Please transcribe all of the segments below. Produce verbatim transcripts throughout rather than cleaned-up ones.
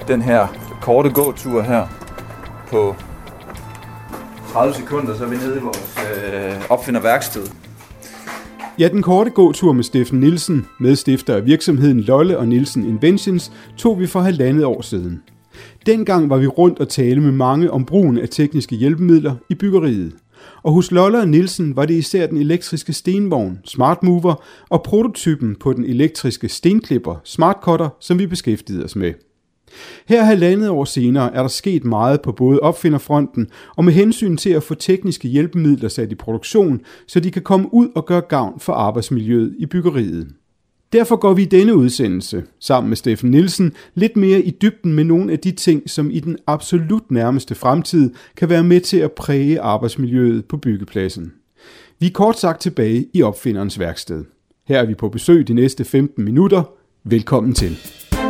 den her korte gåtur her på tredive sekunder, så er vi nede i vores øh, opfinderværksted. Ja, den korte gåtur med Steffen Nielsen, medstifter af virksomheden Lolle og Nielsen Inventions, tog vi for halvandet år siden. Dengang var vi rundt og tale med mange om brugen af tekniske hjælpemidler i byggeriet. Og hos Lolle og Nielsen var det især den elektriske stenvogn, Smart Mover, og prototypen på den elektriske stenklipper, Smart Cutter, som vi beskæftigede os med. Her halvandet år senere er der sket meget på både opfinderfronten og med hensyn til at få tekniske hjælpemidler sat i produktion, så de kan komme ud og gøre gavn for arbejdsmiljøet i byggeriet. Derfor går vi i denne udsendelse, sammen med Steffen Nielsen, lidt mere i dybden med nogle af de ting, som i den absolut nærmeste fremtid kan være med til at præge arbejdsmiljøet på byggepladsen. Vi er kort sagt tilbage i opfinderens værksted. Her er vi på besøg de næste femten minutter. Velkommen til.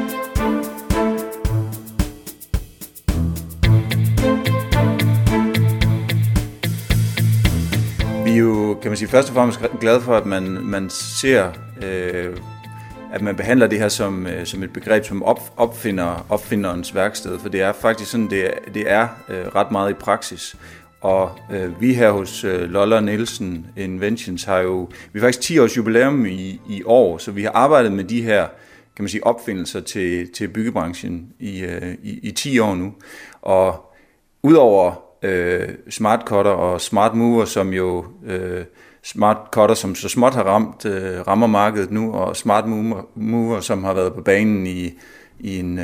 Vi er jo, kan man sige, først og fremmest glade for, at man, man ser, øh, at man behandler det her som, øh, som et begreb som op, opfinder, opfinderens værksted, for det er faktisk sådan, det er, det er øh, ret meget i praksis. Og øh, vi her hos øh, Lolle og Nielsen Inventions har jo, vi har faktisk ti års jubilæum i, i år, så vi har arbejdet med de her, kan man sige, opfindelser til, til byggebranchen i, øh, i, i ti år nu. Og udover Øh, Smart Cutter og Smart Mover, som jo øh, Smart Cutter, som så småt har ramt, øh, rammer markedet nu, og Smart Mover, Mover som har været på banen i, i en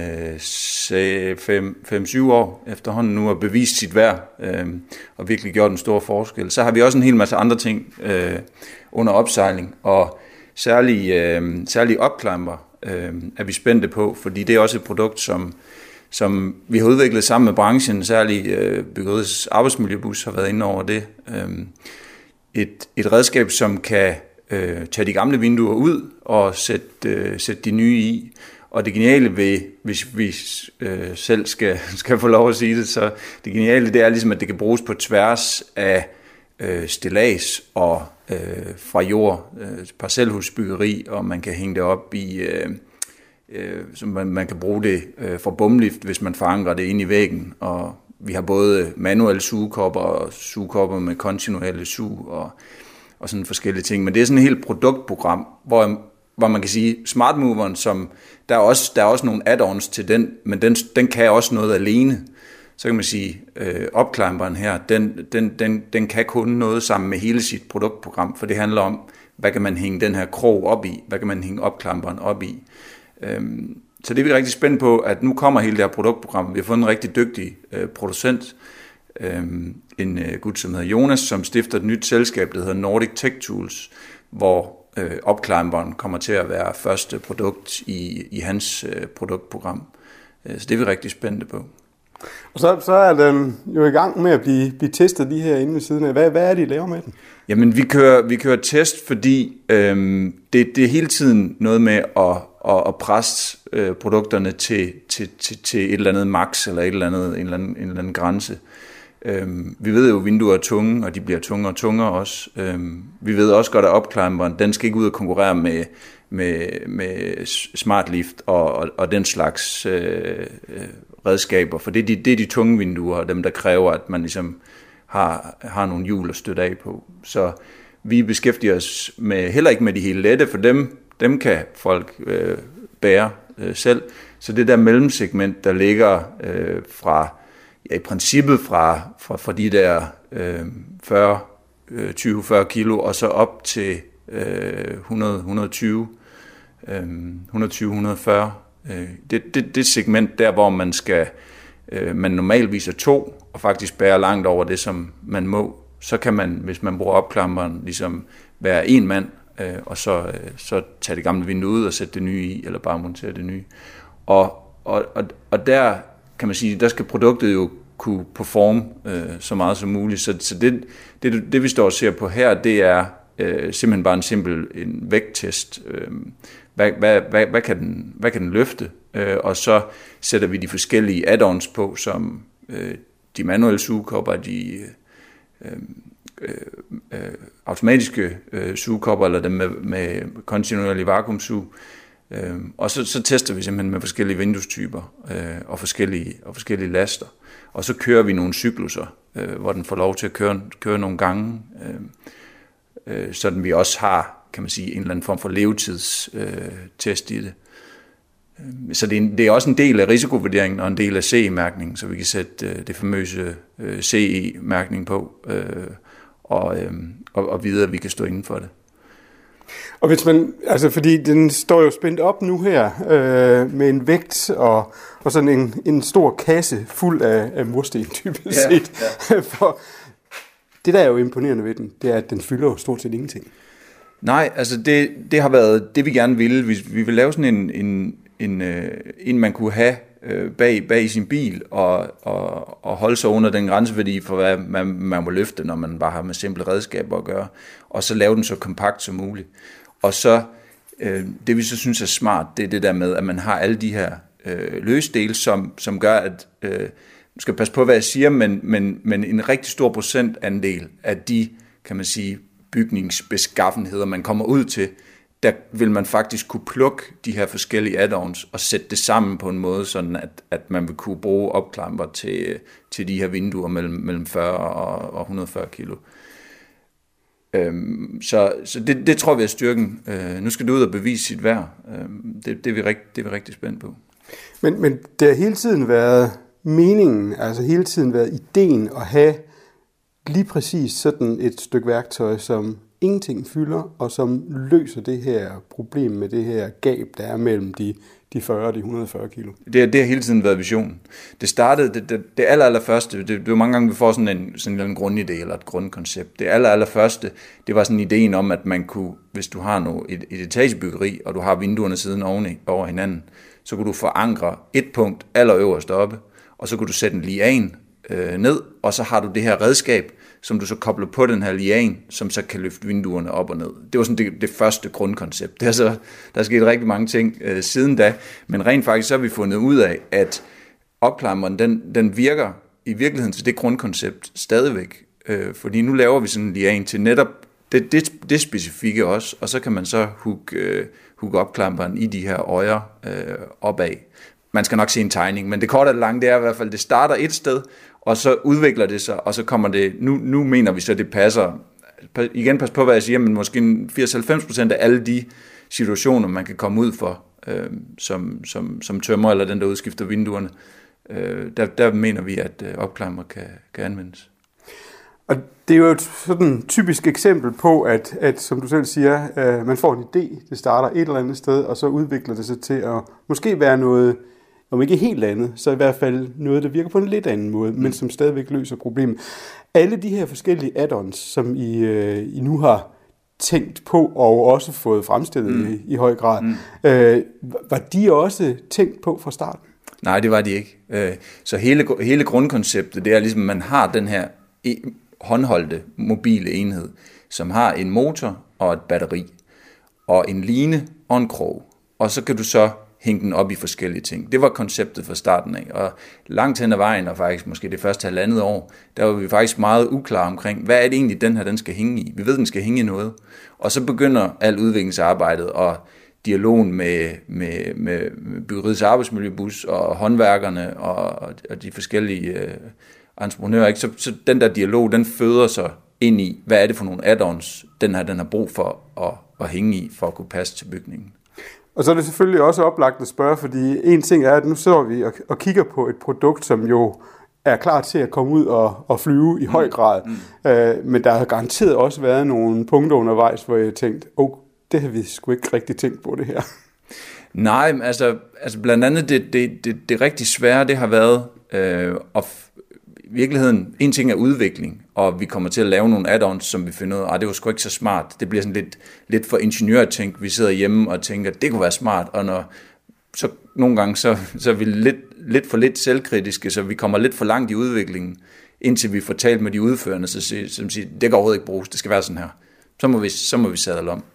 fem syv år efterhånden nu, og bevist sit værd, øh, og virkelig gjort en stor forskel. Så har vi også en hel masse andre ting øh, under opsejling, og særlig, øh, særlig opclimber øh, er vi spændte på, fordi det er også et produkt, som som vi har udviklet sammen med branchen, særligt øh, byggeriets arbejdsmiljøbus har været inde over det. Øhm, et, et redskab, som kan øh, tage de gamle vinduer ud og sætte, øh, sætte de nye i. Og det geniale ved, hvis vi øh, selv skal, skal få lov at sige det, så det geniale det er ligesom, at det kan bruges på tværs af øh, stillads og øh, fra jord, øh, parcelhusbyggeri, og man kan hænge det op i Øh, så man, man kan bruge det øh, for bumlift, hvis man forankrer det ind i væggen. Og vi har både manuelle sugekopper og sugekopper med kontinuelle sug og, og sådan forskellige ting. Men det er sådan et helt produktprogram, hvor, hvor man kan sige, Smart Moveren, som der er også, der er også nogle add-ons til den, men den, den kan også noget alene. Så kan man sige, øh, opclimberen her, den, den, den, den kan kun noget sammen med hele sit produktprogram, for det handler om, hvad kan man hænge den her krog op i, hvad kan man hænge opclimberen op i. Så det er vi rigtig spændt på, at nu kommer hele det her produktprogram. Vi har fundet en rigtig dygtig øh, producent, øh, en øh, gut, som hedder Jonas, som stifter et nyt selskab, der hedder Nordic Tech Tools, hvor øh, opclimberen kommer til at være første produkt i, i hans øh, produktprogram. Så det er vi rigtig spændte på. Og så, så er den jo i gang med at blive, blive testet de her inde ved siden af. Hvad, hvad er det, I laver med den? Jamen, vi kører, vi kører test, fordi øh, det, det er hele tiden noget med at og, og presse øh, produkterne til, til, til, til et eller andet max, eller et eller andet, en, eller anden, en eller anden grænse. Øhm, vi ved jo, at vinduer er tunge, og de bliver tungere og tungere også. Øhm, vi ved også godt, at opclimberen, den skal ikke ud og konkurrere med, med, med smart lift og, og, og den slags øh, redskaber, for det er, de, det er de tunge vinduer, dem der kræver, at man ligesom har, har nogle hjul at støtte af på. Så vi beskæftiger os med, heller ikke med de helt lette, for dem Dem kan folk øh, bære øh, selv. Så det der mellemsegment, der ligger øh, fra, ja, i princippet fra, fra, fra de der øh, fyrre, tyve til fyrre kilo, og så op til øh, hundrede til hundrede og tyve, øh, hundrede og tyve til hundrede og fyrre. Øh, det, det, det segment der, hvor man skal, øh, man normalt viser to, og faktisk bærer langt over det, som man må, så kan man, hvis man bruger opclimberen, ligesom være en mand, Øh, og så, øh, så tage det gamle vindue ud og sætte det nye i, eller bare montere det nye. Og, og, og, og der kan man sige, der skal produktet jo kunne performe øh, så meget som muligt. Så, så det, det, det vi står og ser på her, det er øh, simpelthen bare en simpel en vægttest. Øh, hvad, hvad, hvad, hvad, kan den, hvad kan den løfte? Øh, og så sætter vi de forskellige add-ons på, som øh, de manuelle sugekopper, de øh, øh, øh, automatiske øh, sugekopper, eller dem med, med kontinuerlig vakuumsug, Øh, og så, så tester vi simpelthen med forskellige vinduestyper øh, og, forskellige, og forskellige laster. Og så kører vi nogle cykluser, øh, hvor den får lov til at køre, køre nogle gange, øh, øh, sådan vi også har, kan man sige, en eller anden form for levetidstest øh, i det. Så det er, en, det er også en del af risikovurderingen og en del af C E-mærkningen, så vi kan sætte øh, det famøse øh, C E-mærkning på, øh, og, øh, og, og videre, at vi kan stå inden for det. Og hvis man, altså fordi den står jo spændt op nu her øh, med en vægt og, og sådan en, en stor kasse fuld af, af mursten typisk ja, set. Ja. For det der er jo imponerende ved den, det er, at den fylder jo stort set ingenting. Nej, altså det, det har været det, vi gerne ville. Vi, vi vil lave sådan en, en, en, øh, en man kunne have øh, bag, bag i sin bil og, og, og holde sig under den grænseværdi for, hvad man, man må løfte, når man bare har med simple redskaber at gøre, og så lave den så kompakt som muligt. Og så, øh, det vi så synes er smart, det er det der med, at man har alle de her øh, løsdele, som, som gør, at øh, man skal passe på, hvad jeg siger, men, men, men en rigtig stor procentandel af de, kan man sige, bygningsbeskaffenheder, man kommer ud til, der vil man faktisk kunne plukke de her forskellige add-ons og sætte det sammen på en måde, sådan at, at man vil kunne bruge opklamper til, til de her vinduer mellem, mellem fyrre og, og hundrede og fyrre kilo. Øhm, så så det, det tror vi er styrken. Øh, nu skal du ud og bevise sit værd. Øhm, det, det, er vi rigt, det er vi rigtig spændt på. Men, men det har hele tiden været meningen, altså hele tiden været ideen at have lige præcis sådan et stykke værktøj, som ingenting fylder, og som løser det her problem med det her gab, der er mellem de, de fyrre og de hundrede og fyrre kilo. Det, det har hele tiden været visionen. Det startede, det, det, det aller, aller første, det, det var mange gange, vi får sådan en, sådan en grundidé eller et grundkoncept. Det aller, aller første, det var sådan ideen om, at man kunne, hvis du har noget, et, et etagebyggeri, og du har vinduerne siden oveni, over hinanden, så kunne du forankre et punkt allerøverst oppe, og så kunne du sætte en lian øh, ned, og så har du det her redskab, som du så kobler på den her lian, som så kan løfte vinduerne op og ned. Det var sådan det, det første grundkoncept. Det er så, der er sket rigtig mange ting øh, siden da, men rent faktisk så har vi fundet ud af, at opklammeren, den, den virker i virkeligheden til det grundkoncept stadigvæk, øh, fordi nu laver vi sådan en lian til netop det, det, det specifikke også, og så kan man så hooke, øh, hooke opklammeren i de her øjer øh, opad. Man skal nok se en tegning, men det korte og det lange, det er i hvert fald, det starter et sted, og så udvikler det sig, og så kommer det, nu, nu mener vi så, at det passer, igen pas på, hvad jeg siger, men måske firs til halvfems procent af alle de situationer, man kan komme ud for, øh, som, som, som tømmer, eller den, der udskifter vinduerne, øh, der, der mener vi, at øh, opklammer kan, kan anvendes. Og det er jo et sådan typisk eksempel på, at, at som du selv siger, øh, man får en idé, det starter et eller andet sted, og så udvikler det sig til at måske være noget, om ikke helt andet, så i hvert fald noget, der virker på en lidt anden måde, mm. men som stadigvæk løser problemet. Alle de her forskellige add-ons, som I, øh, I nu har tænkt på, og også fået fremstillet mm. i, i høj grad, mm. øh, var de også tænkt på fra starten? Nej, det var de ikke. Så hele, hele grundkonceptet, det er ligesom, at man har den her håndholdte mobile enhed, som har en motor og et batteri, og en line og en krog. Og så kan du så hænge den op i forskellige ting. Det var konceptet fra starten af, og langt hen ad vejen, og faktisk måske det første halvandet år, der var vi faktisk meget uklare omkring, hvad er det egentlig, den her den skal hænge i? Vi ved, den skal hænge i noget. Og så begynder alt udviklingsarbejdet og dialogen med, med, med byggeriets arbejdsmiljøbus og håndværkerne og, og de forskellige øh, entreprenører. Ikke? Så, så den der dialog, den føder sig ind i, hvad er det for nogle add-ons, den her den har brug for at, at hænge i, for at kunne passe til bygningen. Og så er det selvfølgelig også oplagt at spørge, fordi en ting er, at nu står vi og, og kigger på et produkt, som jo er klar til at komme ud og, og flyve i mm. høj grad. Mm. Øh, men der har garanteret også været nogle punkter undervejs, hvor jeg tænkte, åh, oh, det har vi sgu ikke rigtig tænkt på det her. Nej, altså, altså blandt andet det, det, det, det rigtig svære, det har været øh, at i virkeligheden, en ting er udvikling, og vi kommer til at lave nogle add-ons, som vi finder ud af, det var sgu ikke så smart. Det bliver sådan lidt, lidt for ingeniørtænkt. Vi sidder hjemme og tænker, det kunne være smart, og når, så nogle gange så, så er vi lidt, lidt for lidt selvkritiske, så vi kommer lidt for langt i udviklingen, indtil vi får talt med de udførende, så som siger, det kan overhovedet ikke bruges, det skal være sådan her. Så må vi, så må vi sadle om.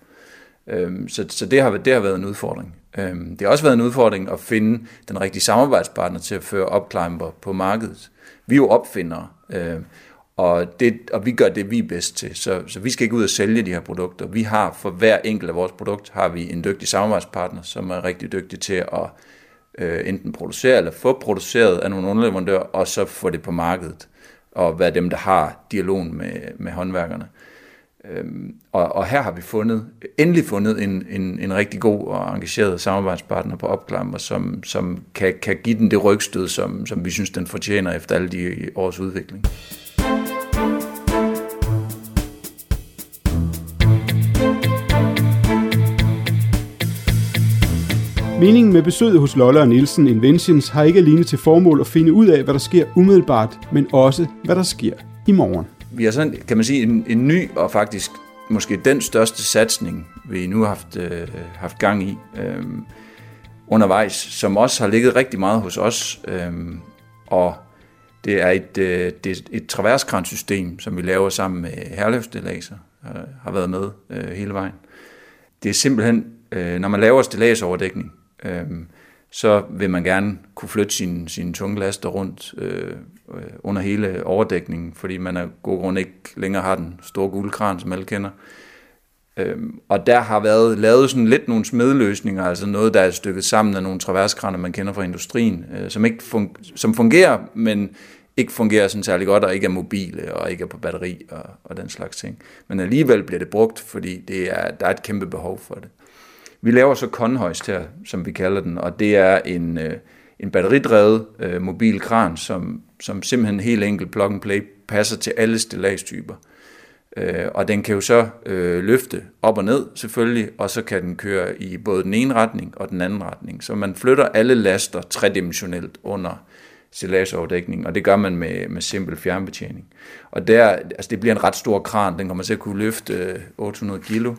Øhm, så så det, har, det har været en udfordring. Øhm, det har også været en udfordring at finde den rigtige samarbejdspartner til at føre opklimber på markedet. Vi er jo opfindere, øh, Og, det, og vi gør det, vi er bedst til. Så, så vi skal ikke ud og sælge de her produkter. Vi har for hver enkelt af vores produkt, har vi en dygtig samarbejdspartner, som er rigtig dygtig til at øh, enten producere eller få produceret af nogle underleverandører, og så få det på markedet, og være dem, der har dialogen med, med håndværkerne. Øhm, og, og her har vi fundet, endelig fundet en, en, en rigtig god og engageret samarbejdspartner på Opclimber, som, som kan, kan give den det rygstød, som, som vi synes, den fortjener efter alle de års udvikling. Meningen med besøget hos Lolle og Nielsen Inventions har ikke alene til formål at finde ud af, hvad der sker umiddelbart, men også, hvad der sker i morgen. Vi har sådan, kan man sige, en, en ny og faktisk måske den største satsning, vi nu har haft, øh, haft gang i øh, undervejs, som også har ligget rigtig meget hos os. Øh, og det er et, øh, det er et traverskransystem, som vi laver sammen med Herlev Stilladser, øh, har været med øh, hele vejen. Det er simpelthen, øh, når man laver stilladsoverdækning, øh, så vil man gerne kunne flytte sine, sine tunge laster rundt øh, under hele overdækningen, fordi man af god grund ikke længere har den store gule kran, som alle kender. Øhm, og der har været lavet sådan lidt nogle smedløsninger, altså noget, der er stykket sammen af nogle traverskraner, man kender fra industrien, øh, som, ikke fun- som fungerer, men ikke fungerer sådan særlig godt, og ikke er mobile, og ikke er på batteri, og, og den slags ting. Men alligevel bliver det brugt, fordi det er, der er et kæmpe behov for det. Vi laver så Conhoist her, som vi kalder den, og det er en, øh, en batteridrevet øh, mobil kran, som, som simpelthen helt enkelt plug and play passer til alle stilladstyper. Øh, og den kan jo så øh, løfte op og ned selvfølgelig, og så kan den køre i både den ene retning og den anden retning. Så man flytter alle laster tredimensionelt under stilladsoverdækning, og det gør man med, med simpel fjernbetjening. Og der, altså det bliver en ret stor kran, den kommer til at kunne løfte øh, otte hundrede kilo.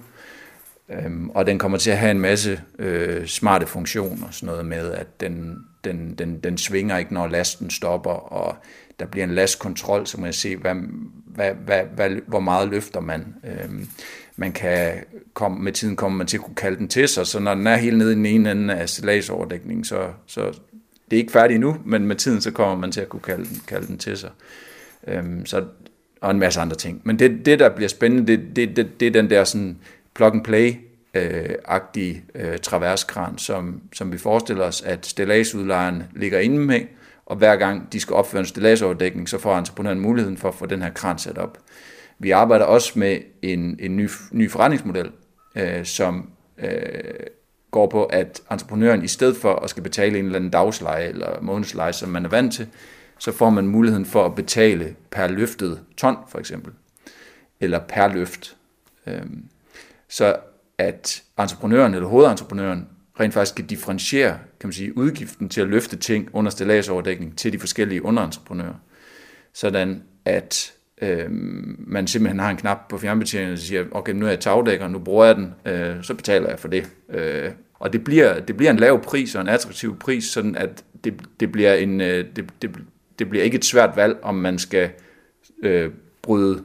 Øhm, og den kommer til at have en masse øh, smarte funktioner, sådan noget med, at den, den, den, den svinger ikke, når lasten stopper, og der bliver en lastkontrol, så man kan se, hvad, hvad, hvad, hvad, hvor meget løfter man. Øhm, man kan komme, med tiden kommer man til at kunne kalde den til sig, så når den er helt nede i den ene ende af stilladsoverdækningen, så, så det er ikke færdigt endnu, men med tiden så kommer man til at kunne kalde den, kalde den til sig. Øhm, så, og en masse andre ting. Men det, det der bliver spændende, det, det, det, det er den der sådan plug and play-agtige øh, traverskran, som, som vi forestiller os, at stilladsudlejeren ligger inde med, og hver gang de skal opføre en stilladsoverdækning, så får entreprenøren muligheden for at få den her kran sat op. Vi arbejder også med en, en ny, ny forretningsmodel, øh, som øh, går på, at entreprenøren i stedet for at skal betale en eller anden dagsleje eller månedsleje, som man er vant til, så får man muligheden for at betale per løftet ton, for eksempel, eller per løft. Øh, Så at entreprenøren eller hovedentreprenøren rent faktisk kan differentiere, kan man sige, udgiften til at løfte ting under stilladsoverdækning til de forskellige underentreprenører. Sådan at øh, man simpelthen har en knap på fjernbetjeningen, og siger, okay, nu er jeg tagdækker, nu bruger jeg den, øh, så betaler jeg for det. Øh, og det bliver, det bliver en lav pris og en attraktiv pris, sådan at det, det, bliver, en, øh, det, det, det bliver ikke et svært valg, om man skal øh, bryde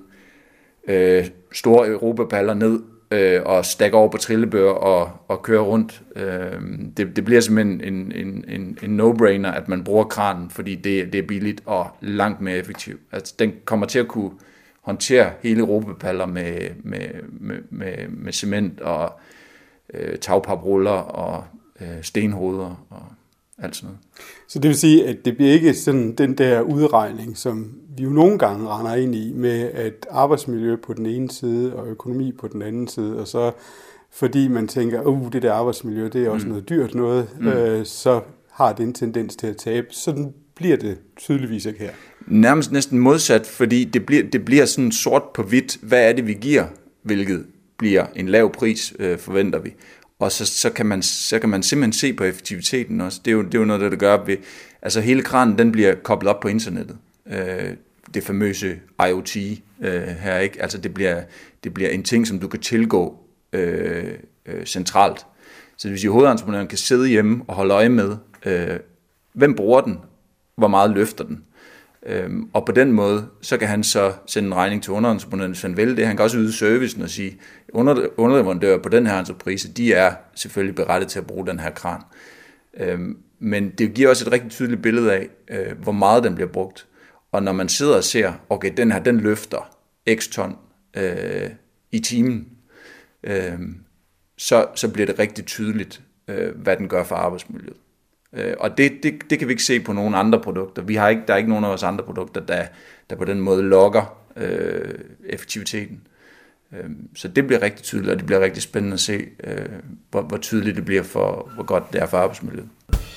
øh, store europapaller ned og stakke over på trillebør og, og køre rundt. Det, det bliver simpelthen en, en, en, en no-brainer, at man bruger kranen, fordi det, det er billigt og langt mere effektivt. Altså, den kommer til at kunne håndtere hele europapaller med, med, med, med, med cement og øh, tagpapruller og øh, stenhoveder og alt sådan noget. Så det vil sige, at det bliver ikke sådan den der udregning, som vi jo nogle gange render ind i, med at arbejdsmiljø på den ene side og økonomi på den anden side, og så fordi man tænker, uh, det der arbejdsmiljø, det er også mm. noget dyrt noget, mm. øh, så har det en tendens til at tabe. Sådan bliver det tydeligvis ikke her. Nærmest næsten modsat, fordi det bliver, det bliver sådan sort på hvidt. Hvad er det, vi giver? Hvilket bliver en lav pris, øh, forventer vi. Og så, så, kan man, så kan man simpelthen se på effektiviteten også. Det er jo, det er jo noget, der gør ved... Altså hele kranen, den bliver koblet op på internettet. Øh, det famøse IoT øh, her, ikke? Altså det bliver, det bliver en ting, som du kan tilgå øh, øh, centralt. Så det vil sige, at hovedentreprenøren kan sidde hjemme og holde øje med, øh, hvem bruger den, hvor meget løfter den. Øhm, og på den måde, så kan han så sende en regning til underentreprenøren, hvis han vil det. Han kan også yde servicen og sige, under, underleverandører på den her entreprise, de er selvfølgelig berettet til at bruge den her kran. Øhm, men det giver også et rigtig tydeligt billede af, øh, hvor meget den bliver brugt. Og når man sidder og ser, okay, den her, den løfter x ton øh, i timen, øh, så, så bliver det rigtig tydeligt, øh, hvad den gør for arbejdsmiljøet. Øh, og det, det, det kan vi ikke se på nogen andre produkter. Vi har ikke, der er ikke nogen af vores andre produkter, der, der på den måde logger øh, effektiviteten. Øh, så det bliver rigtig tydeligt, og det bliver rigtig spændende at se, øh, hvor, hvor tydeligt det bliver for, hvor godt det er for arbejdsmiljøet.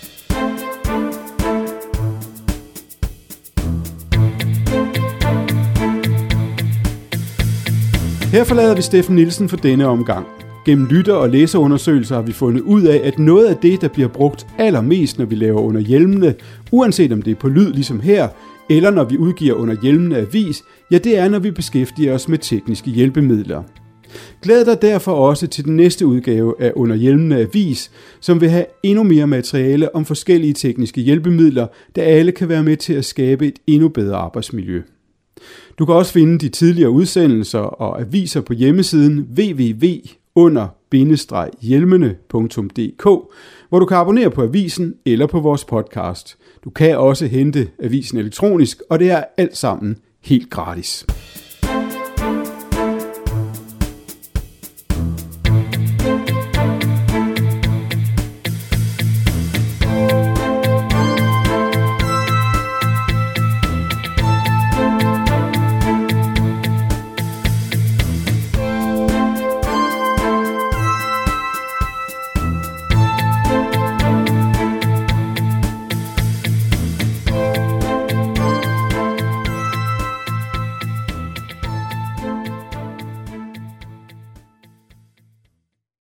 Her forlader vi Steffen Nielsen for denne omgang. Gennem lytter- og læserundersøgelser har vi fundet ud af, at noget af det, der bliver brugt allermest, når vi laver under hjelmene, uanset om det er på lyd ligesom her, eller når vi udgiver under hjelmene avis, ja, det er, når vi beskæftiger os med tekniske hjælpemidler. Glæd dig derfor også til den næste udgave af Under hjelmene avis, som vil have endnu mere materiale om forskellige tekniske hjælpemidler, der alle kan være med til at skabe et endnu bedre arbejdsmiljø. Du kan også finde de tidligere udsendelser og aviser på hjemmesiden w w w punktum under bindestreg hjelmene punktum d k, hvor du kan abonnere på avisen eller på vores podcast. Du kan også hente avisen elektronisk, og det er alt sammen helt gratis.